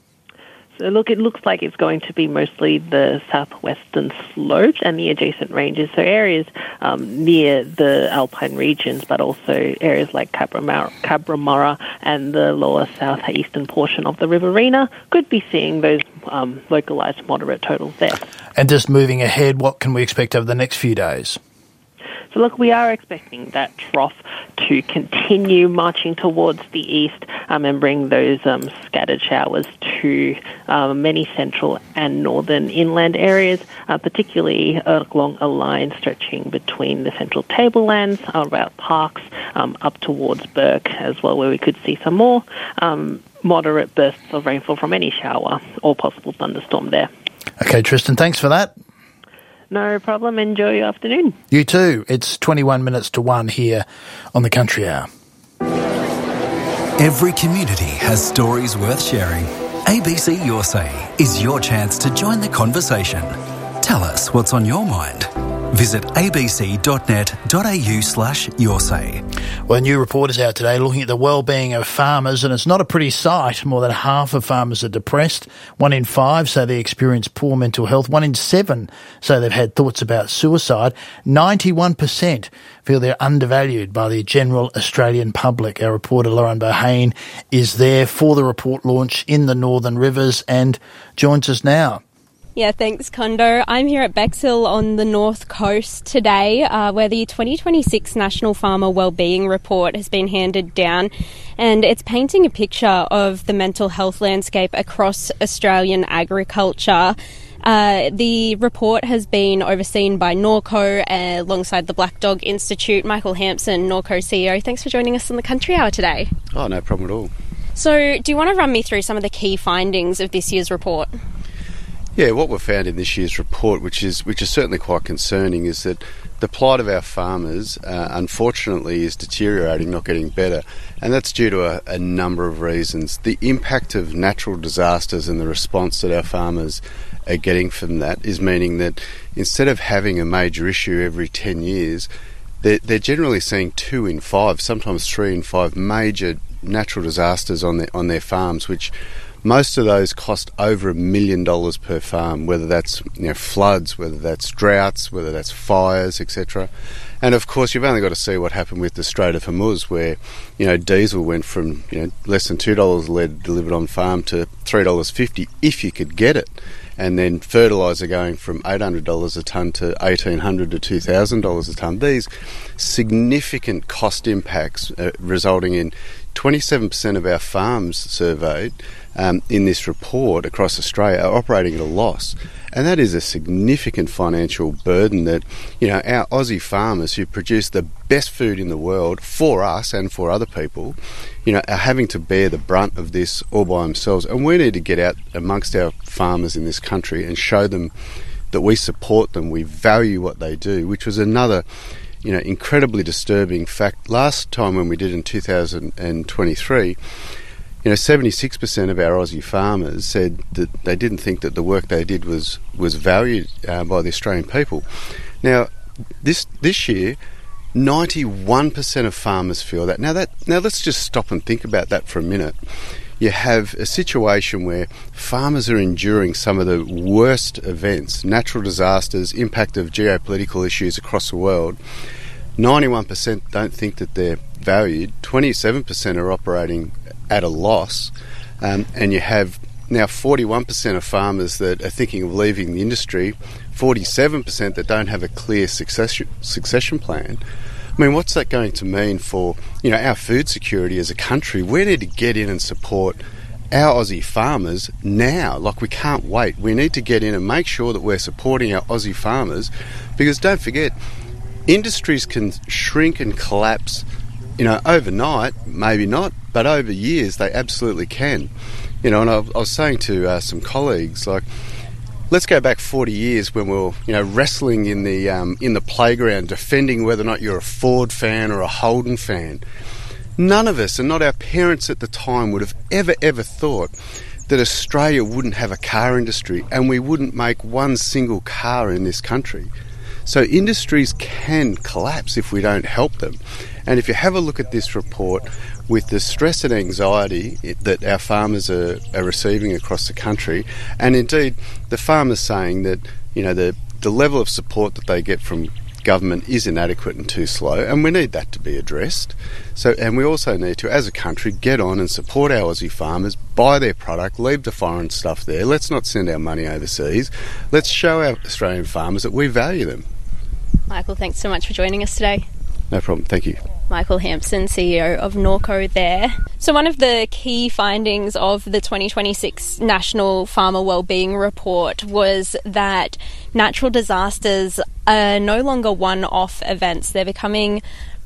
So look, it looks like it's going to be mostly the southwestern slopes and the adjacent ranges, so areas um, near the alpine regions, but also areas like Cabramurra, Cabramurra and the lower southeastern portion of the Riverina could be seeing those um, localised moderate totals there. And just moving ahead, what can we expect over the next few days? So look, we are expecting that trough to continue marching towards the east um, and bring those um, scattered showers to um, many central and northern inland areas, uh, particularly along a line stretching between the central tablelands, around Parks, um, up towards Burke as well, where we could see some more um, moderate bursts of rainfall from any shower or possible thunderstorm there. Okay, Tristan, thanks for that. No problem. Enjoy your afternoon. You too. It's twenty-one minutes to one here on the Country Hour. Every community has stories worth sharing. A B C Your Say is your chance to join the conversation. Tell us what's on your mind. Visit abc.net.au slash your say. Well, a new report is out today looking at the well-being of farmers, and it's not a pretty sight. More than half of farmers are depressed. One in five say they experience poor mental health. One in seven say they've had thoughts about suicide. ninety-one percent feel they're undervalued by the general Australian public. Our reporter Lauren Bohane is there for the report launch in the Northern Rivers and joins us now. Yeah, thanks, Kondo. I'm here at Bexhill on the North Coast today, uh, where the twenty twenty-six National Farmer Wellbeing Report has been handed down, and it's painting a picture of the mental health landscape across Australian agriculture. Uh, the report has been overseen by Norco uh, alongside the Black Dog Institute. Michael Hampson, Norco C E O, thanks for joining us on the Country Hour today. Oh, no problem at all. So, do you want to run me through some of the key findings of this year's report? Yeah, what we've found in this year's report, which is which is certainly quite concerning, is that the plight of our farmers, uh, unfortunately, is deteriorating, not getting better. And that's due to a, a number of reasons. The impact of natural disasters and the response that our farmers are getting from that is meaning that instead of having a major issue every ten years, they're, they're generally seeing two in five, sometimes three in five major natural disasters on their, on their farms, which most of those cost over a million dollars per farm, whether that's you know floods, whether that's droughts, whether that's fires, et cetera. And of course, you've only got to see what happened with the Strait of Hormuz, where you know diesel went from you know less than two dollars a litre delivered on farm to three dollars fifty if you could get it, and then fertiliser going from eight hundred dollars a tonne to eighteen hundred dollars to two thousand dollars a tonne. These significant cost impacts uh, resulting in twenty-seven percent of our farms surveyed um, in this report across Australia are operating at a loss. And that is a significant financial burden that, you know, our Aussie farmers who produce the best food in the world for us and for other people, you know, are having to bear the brunt of this all by themselves. And we need to get out amongst our farmers in this country and show them that we support them, we value what they do, which was another you know, incredibly disturbing fact. Last time when we did in two thousand twenty-three, you know, seventy-six percent of our Aussie farmers said that they didn't think that the work they did was was valued uh, by the Australian people. Now, this this year, ninety-one percent of farmers feel that. Now that now let's just stop and think about that for a minute. You have a situation where farmers are enduring some of the worst events, natural disasters, impact of geopolitical issues across the world. ninety-one percent don't think that they're valued. twenty-seven percent are operating at a loss. Um, and you have now forty-one percent of farmers that are thinking of leaving the industry, forty-seven percent that don't have a clear succession, succession plan. I mean, what's that going to mean for, you know, our food security as a country? We need to get in and support our Aussie farmers now. Like, we can't wait. We need to get in and make sure that we're supporting our Aussie farmers, because don't forget, industries can shrink and collapse, you know, overnight, maybe not, but over years they absolutely can. You know, and I, I was saying to uh, some colleagues, like, let's go back forty years when we were, you know, wrestling in the um, in the playground, defending whether or not you're a Ford fan or a Holden fan. None of us, and not our parents at the time, would have ever, ever thought that Australia wouldn't have a car industry and we wouldn't make one single car in this country. So industries can collapse if we don't help them. And if you have a look at this report, with the stress and anxiety that our farmers are, are receiving across the country, and indeed the farmers saying that, you know, the, the level of support that they get from government is inadequate and too slow, and we need that to be addressed. So, and we also need to, as a country, get on and support our Aussie farmers, buy their product, leave the foreign stuff there. Let's not send our money overseas. Let's show our Australian farmers that we value them. Michael, thanks so much for joining us today. No problem, thank you. Michael Hampson, C E O of Norco there. So one of the key findings of the twenty twenty-six National Farmer Wellbeing Report was that natural disasters are no longer one-off events. They're becoming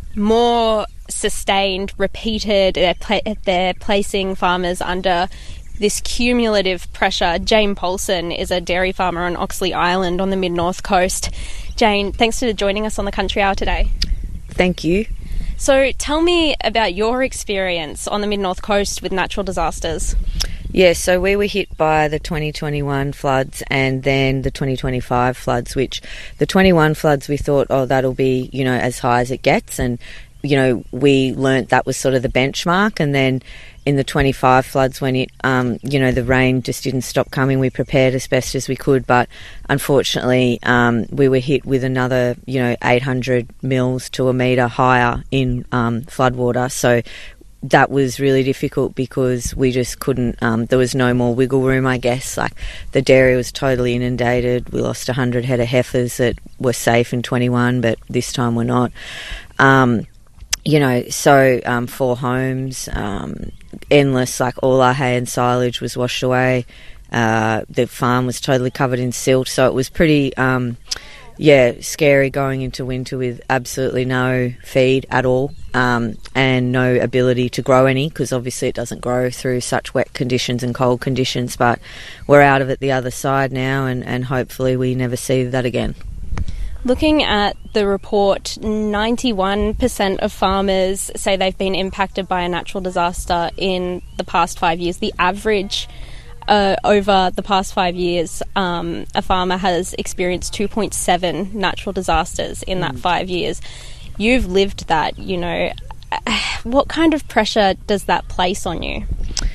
more sustained, repeated. They're, pla- they're placing farmers under this cumulative pressure. Jane Paulson is a dairy farmer on Oxley Island on the mid-north coast. Jane, thanks for joining us on the Country Hour today. Thank you. So tell me about your experience on the mid-north coast with natural disasters. Yeah, so we were hit by the twenty twenty-one floods and then the twenty twenty-five floods, which the twenty-one floods we thought, oh, that'll be, you know, as high as it gets. And, you know, we learnt that was sort of the benchmark. And then in the twenty-five floods, when it, um, you know, the rain just didn't stop coming, we prepared as best as we could. But unfortunately, um, we were hit with another, you know, eight hundred mils to a metre higher in um, floodwater. So that was really difficult because we just couldn't, um, there was no more wiggle room, I guess. Like, the dairy was totally inundated. We lost one hundred head of heifers that were safe in twenty-one, but this time we're not. Um, you know, so um, four homes, um, endless, like all our hay and silage was washed away. Uh, the farm was totally covered in silt, so it was pretty, um, yeah, scary going into winter with absolutely no feed at all, um, and no ability to grow any, because obviously it doesn't grow through such wet conditions and cold conditions. But we're out of it the other side now, and, and hopefully we never see that again. Looking at the report, ninety-one percent of farmers say they've been impacted by a natural disaster in the past five years. The average uh, over the past five years, um, a farmer has experienced two point seven natural disasters in that five years. You've lived that, you know. What kind of pressure does that place on you?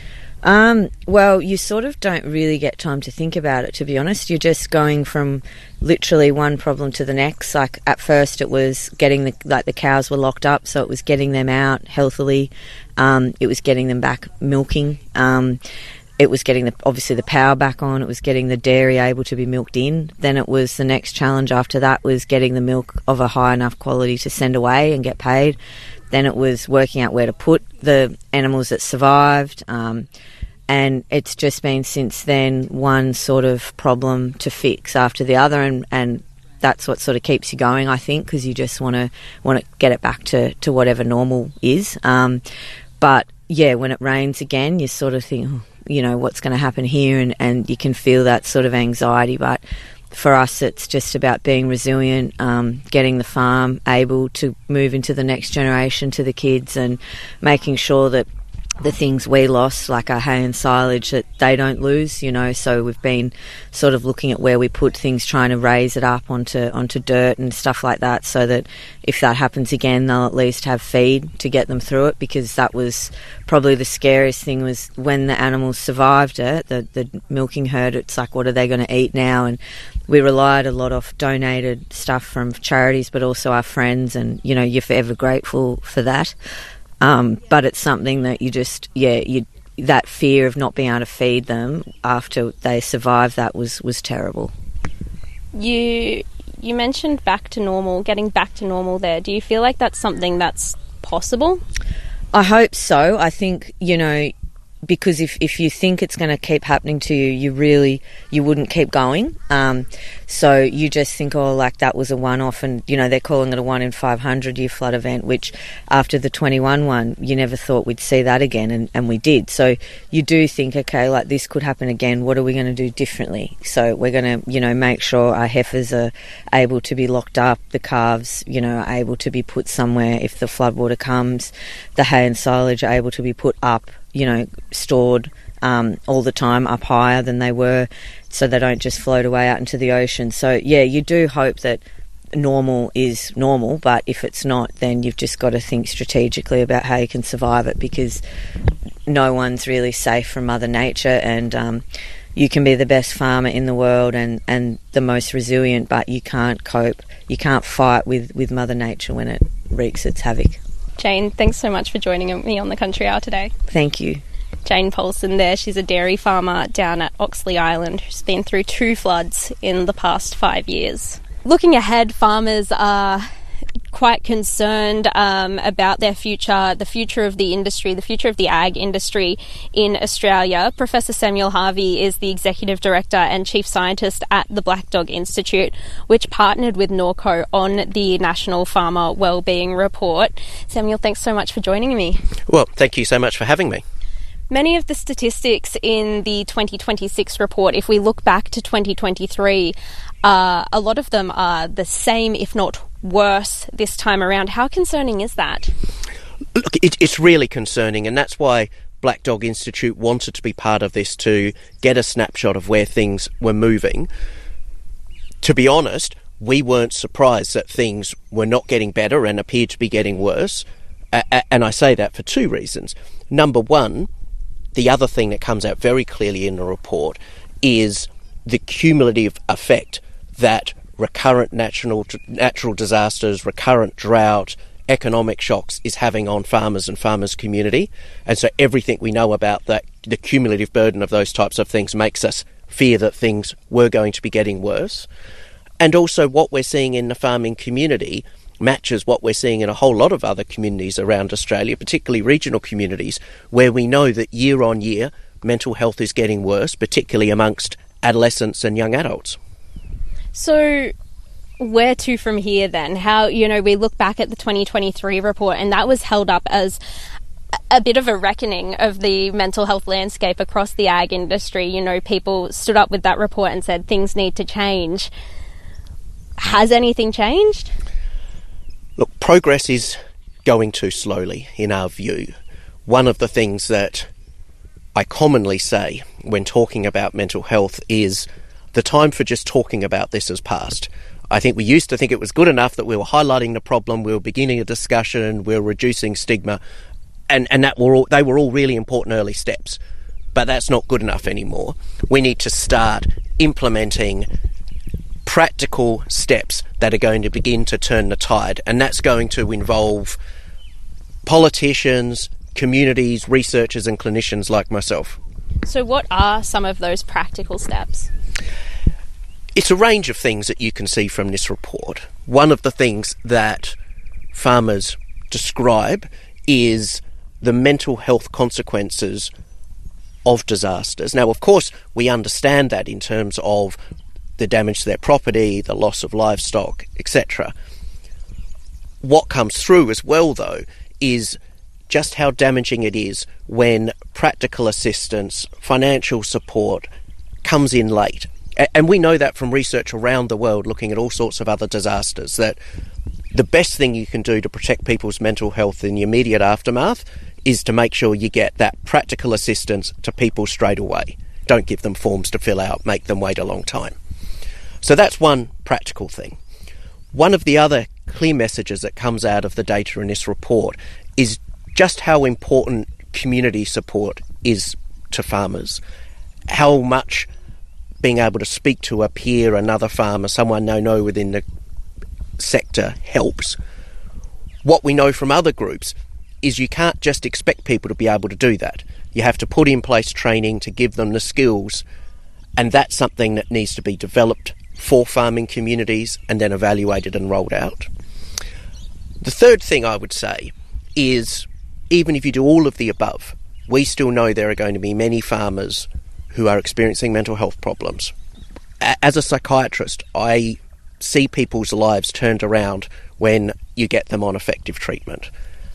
Um, well, you sort of don't really get time to think about it, to be honest. You're just going from literally one problem to the next. Like, at first it was getting the, like the cows were locked up, so it was getting them out healthily. Um, it was getting them back milking. Um, it was getting the, obviously the power back on. It was getting the dairy able to be milked in. Then it was the next challenge after that was getting the milk of a high enough quality to send away and get paid. Then it was working out where to put the animals that survived. Um, and it's just been since then one sort of problem to fix after the other. And, and that's what sort of keeps you going, I think, because you just want to want to get it back to, to whatever normal is. Um, but, yeah, when it rains again, you sort of think, oh, you know, what's going to happen here? And, and you can feel that sort of anxiety. But for us, it's just about being resilient, um, getting the farm able to move into the next generation to the kids, and making sure that the things we lost, like our hay and silage, that they don't lose, you know. So we've been sort of looking at where we put things, trying to raise it up onto onto dirt and stuff like that, so that if that happens again, they'll at least have feed to get them through it, because that was probably the scariest thing, was when the animals survived it, the, the milking herd, it's like, what are they going to eat now? And we relied a lot off donated stuff from charities, but also our friends, and, you know, you're forever grateful for that. Um, but it's something that you just, yeah, you, that fear of not being able to feed them after they survived that was, was terrible. You you mentioned back to normal, getting back to normal there. Do you feel like that's something that's possible? I hope so. I think, you know, because if, if you think it's going to keep happening to you, you really, you wouldn't keep going. Um, so you just think, oh, like that was a one-off, and, you know, they're calling it a one in five hundred year flood event, which after the twenty-one one, you never thought we'd see that again, and, and we did. So you do think, okay, like this could happen again. What are we going to do differently? So we're going to, you know, make sure our heifers are able to be locked up, the calves, you know, are able to be put somewhere if the floodwater comes, the hay and silage are able to be put up, you know, stored um, all the time up higher than they were, so they don't just float away out into the ocean. So, yeah, you do hope that normal is normal, but if it's not, then you've just got to think strategically about how you can survive it, because no one's really safe from Mother Nature, and um, you can be the best farmer in the world and, and the most resilient, but you can't cope, you can't fight with, with Mother Nature when it wreaks its havoc. Jane, thanks so much for joining me on the Country Hour today. Thank you. Jane Paulson there, she's a dairy farmer down at Oxley Island who's been through two floods in the past five years. Looking ahead, farmers are quite concerned um, about their future, the future of the industry, the future of the ag industry in Australia. Professor Samuel Harvey is the Executive Director and Chief Scientist at the Black Dog Institute, which partnered with Norco on the National Farmer Wellbeing Report. Samuel, thanks so much for joining me. Well, thank you so much for having me. Many of the statistics in the twenty twenty-six report, if we look back to twenty twenty-three, uh, a lot of them are the same, if not worse, this time around. How concerning is that? Look, it, it's really concerning, and that's why Black Dog Institute wanted to be part of this to get a snapshot of where things were moving. To be honest, we weren't surprised that things were not getting better and appeared to be getting worse. And I say that for two reasons. Number one, the other thing that comes out very clearly in the report is the cumulative effect that recurrent natural natural disasters, recurrent drought, economic shocks is having on farmers and farmers' community. And so everything we know about that, the cumulative burden of those types of things, makes us fear that things were going to be getting worse. And also what we're seeing in the farming community matches what we're seeing in a whole lot of other communities around Australia, particularly regional communities, where we know that year on year mental health is getting worse, particularly amongst adolescents and young adults. So where to from here then? How, you know, we look back at the twenty twenty-three report and that was held up as a bit of a reckoning of the mental health landscape across the ag industry. You know, people stood up with that report and said things need to change. Has anything changed? Look, progress is going too slowly in our view. One of the things that I commonly say when talking about mental health is the time for just talking about this has passed. I think we used to think it was good enough that we were highlighting the problem, we were beginning a discussion, we were reducing stigma, and, and that were all, they were all really important early steps. But that's not good enough anymore. We need to start implementing practical steps that are going to begin to turn the tide, and that's going to involve politicians, communities, researchers and clinicians like myself. So what are some of those practical steps? It's a range of things that you can see from this report. One of the things that farmers describe is the mental health consequences of disasters. Now, of course, we understand that in terms of the damage to their property, the loss of livestock, et cetera. What comes through as well, though, is just how damaging it is when practical assistance, financial support comes in late. And we know that from research around the world looking at all sorts of other disasters, that the best thing you can do to protect people's mental health in the immediate aftermath is to make sure you get that practical assistance to people straight away. Don't give them forms to fill out, make them wait a long time. So that's one practical thing. One of the other clear messages that comes out of the data in this report is just how important community support is to farmers, how much being able to speak to a peer, another farmer, someone they know within the sector helps. What we know from other groups is you can't just expect people to be able to do that. You have to put in place training to give them the skills, and that's something that needs to be developed for farming communities and then evaluated and rolled out. The third thing I would say is, even if you do all of the above, we still know there are going to be many farmers who are experiencing mental health problems. As a psychiatrist, I see people's lives turned around when you get them on effective treatment.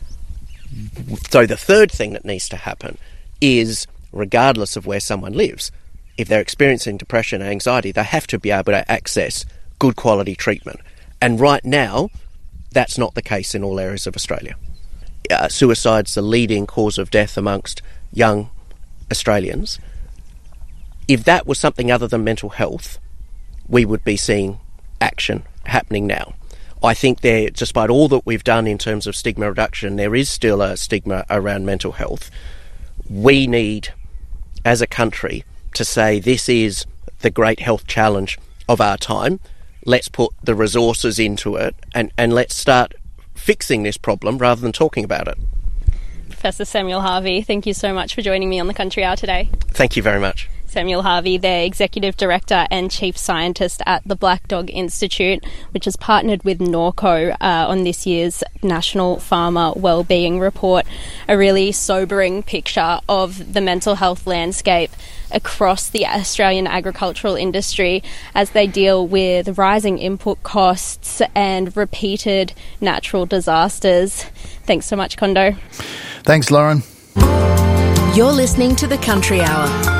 So the third thing that needs to happen is, regardless of where someone lives, if they're experiencing depression and anxiety, they have to be able to access good quality treatment. And right now, that's not the case in all areas of Australia. Uh, suicide's the leading cause of death amongst young Australians. If that was something other than mental health, we would be seeing action happening now. I think there, despite all that we've done in terms of stigma reduction, there is still a stigma around mental health. We need, as a country, to say this is the great health challenge of our time. Let's put the resources into it and, and let's start fixing this problem rather than talking about it. Professor Samuel Harvey, thank you so much for joining me on the Country Hour today. Thank you very much. Samuel Harvey, the Executive Director and Chief Scientist at the Black Dog Institute, which has partnered with Norco uh, on this year's National Farmer Wellbeing Report. A really sobering picture of the mental health landscape across the Australian agricultural industry as they deal with rising input costs and repeated natural disasters. Thanks so much, Kondo. Thanks, Lauren. You're listening to the Country Hour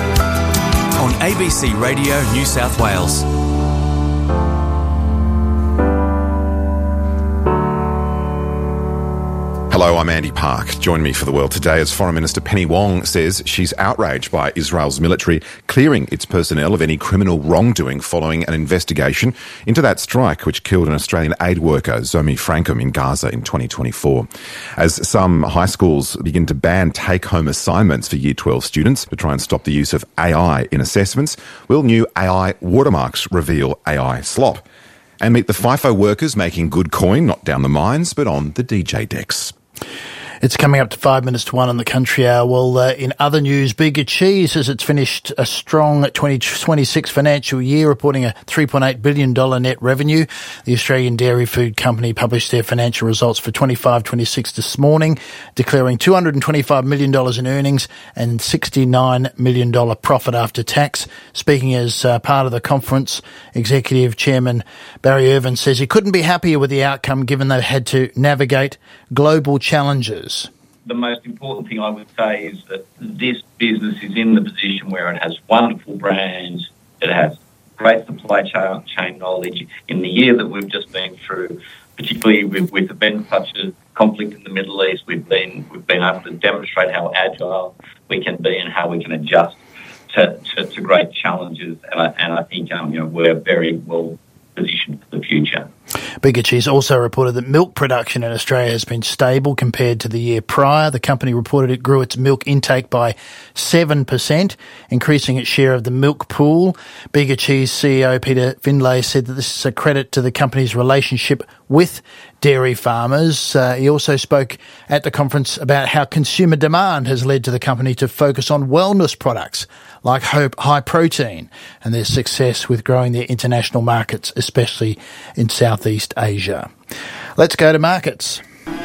on A B C Radio New South Wales. Hello. Hello, I'm Andy Park. Join me for The World Today as Foreign Minister Penny Wong says she's outraged by Israel's military clearing its personnel of any criminal wrongdoing following an investigation into that strike which killed an Australian aid worker, Zomi Frankum, in Gaza in twenty twenty-four. As some high schools begin to ban take-home assignments for Year twelve students to try and stop the use of A I in assessments, will new A I watermarks reveal A I slop? And meet the FIFO workers making good coin, not down the mines, but on the D J decks. It's coming up to five minutes to one on the Country Hour. Well, uh, in other news, Bega Cheese says it's finished a strong twenty twenty-six financial year, reporting a three point eight billion dollars net revenue. The Australian Dairy Food Company published their financial results for twenty-five twenty-six this morning, declaring two hundred twenty-five million dollars in earnings and sixty-nine million dollars profit after tax. Speaking as uh, part of the conference, Executive Chairman Barry Irvin says he couldn't be happier with the outcome given they had to navigate global challenges. The most important thing I would say is that this business is in the position where it has wonderful brands, it has great supply chain knowledge. In the year that we've just been through, particularly with, with events such as conflict in the Middle East, we've been we've been able to demonstrate how agile we can be and how we can adjust to, to, to great challenges. And I, and I think um, you know we're very well positioned for the future. Bega Cheese also reported that milk production in Australia has been stable compared to the year prior. The company reported it grew its milk intake by seven percent, increasing its share of the milk pool. Bega Cheese C E O Peter Findlay said that this is a credit to the company's relationship with dairy farmers. Uh, he also spoke at the conference about how consumer demand has led to the company to focus on wellness products like high protein and their success with growing their international markets, especially in Southeast Asia. Let's go to markets.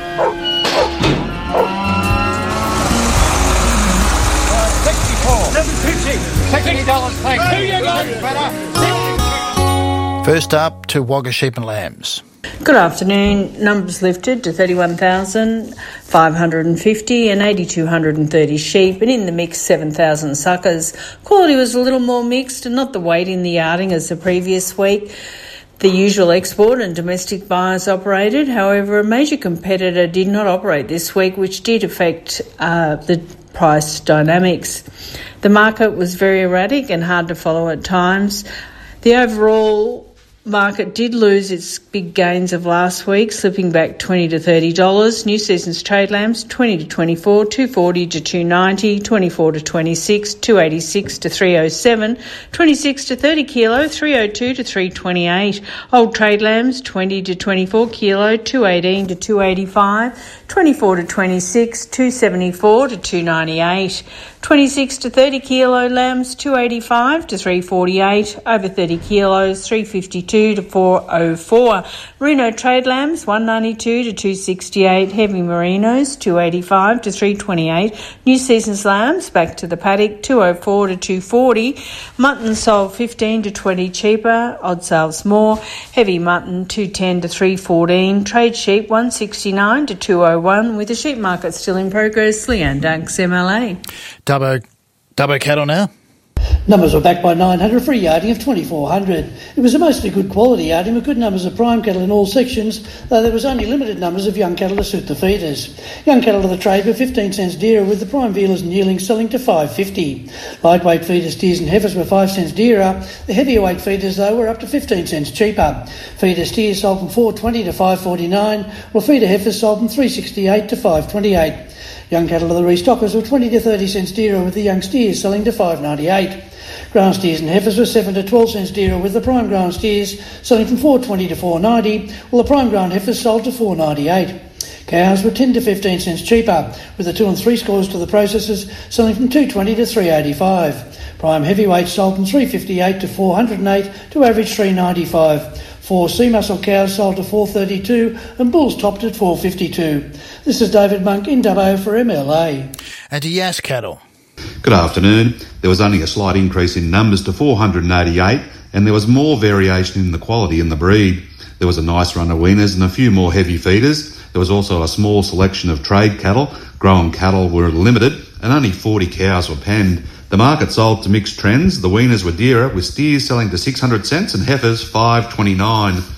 First up to Wagga Sheep and Lambs. Good afternoon. Numbers lifted to thirty-one thousand five hundred fifty and eight thousand two hundred thirty sheep, and in the mix seven thousand suckers. Quality was a little more mixed and not the weight in the yarding as the previous week. The usual export and domestic buyers operated. However, a major competitor did not operate this week, which did affect uh, the price dynamics. The market was very erratic and hard to follow at times. The overall market did lose its big gains of last week, slipping back twenty to thirty dollars. New season's trade lambs twenty to twenty-four, two forty to two ninety, twenty-four to twenty-six, two eighty-six to three oh seven, twenty-six to thirty kilo, three oh two to three twenty-eight. Old trade lambs twenty to twenty-four kilo, two eighteen to two eighty-five, twenty-four to twenty-six, two seventy-four to two ninety-eight. twenty-six to thirty kilo lambs two eighty-five to three forty-eight, over thirty kilos three fifty-two to four oh four. Merino trade lambs one ninety-two to two sixty-eight, heavy merinos two eighty-five to three twenty-eight. New season's lambs back to the paddock two oh four to two forty. Mutton sold fifteen to twenty cheaper, odd sales more. Heavy mutton two ten to three fourteen. Trade sheep one sixty-nine to two oh one, with the sheep market still in progress. Leanne Dunks, M L A. Dubbo, Dubbo cattle now. Numbers were backed by nine hundred for a yarding of twenty-four hundred. It was a mostly good quality yarding with good numbers of prime cattle in all sections, though there was only limited numbers of young cattle to suit the feeders. Young cattle to the trade were fifteen cents dearer, with the prime vealers and yearlings selling to five fifty. Lightweight feeders, steers and heifers were five cents dearer. The heavier weight feeders, though, were up to fifteen cents cheaper. Feeder steers sold from four twenty to five forty-nine, while feeder heifers sold from three sixty-eight to five twenty-eight. Young cattle to the restockers were twenty to thirty cents dearer, with the young steers selling to five ninety-eight. Ground steers and heifers were seven to twelve cents dearer, with the prime ground steers selling from four twenty to four ninety, while the prime ground heifers sold to four ninety-eight. Cows were ten to fifteen cents cheaper, with the two and three scores to the processors selling from two twenty to three eighty-five. Prime heavyweights sold from three fifty-eight to four oh eight to average three ninety-five. Four sea muscle cows sold to four thirty-two and bulls topped at four fifty-two. This is David Monk in Dubbo for M L A. And to Yass cattle. Good afternoon. There was only a slight increase in numbers to four hundred eighty-eight, and there was more variation in the quality in the breed. There was a nice run of weaners and a few more heavy feeders. There was also a small selection of trade cattle. Grown cattle were limited, and only forty cows were penned. The market sold to mixed trends. The weaners were dearer, with steers selling to six hundred cents and heifers five twenty-nine.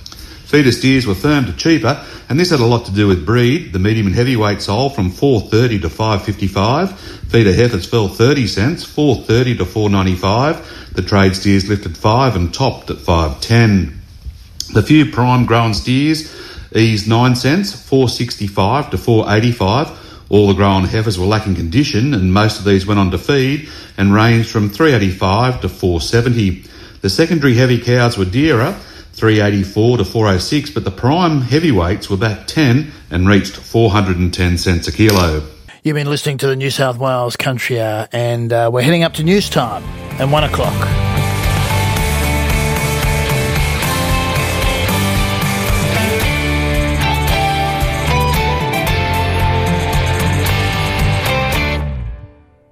Feeder steers were firm to cheaper, and this had a lot to do with breed. The medium and heavyweight sold from four thirty to five fifty-five. Feeder heifers fell thirty cents, four thirty to four ninety-five. The trade steers lifted five and topped at five ten. The few prime grown steers eased nine cents, four sixty-five to four eighty-five. All the grown heifers were lacking condition, and most of these went on to feed and ranged from three eighty-five to four seventy. The secondary heavy cows were dearer, three eighty-four to four oh six, but the prime heavyweights were back ten and reached four hundred ten cents a kilo. You've been listening to the New South Wales Country Hour, and uh, we're heading up to news time at one o'clock.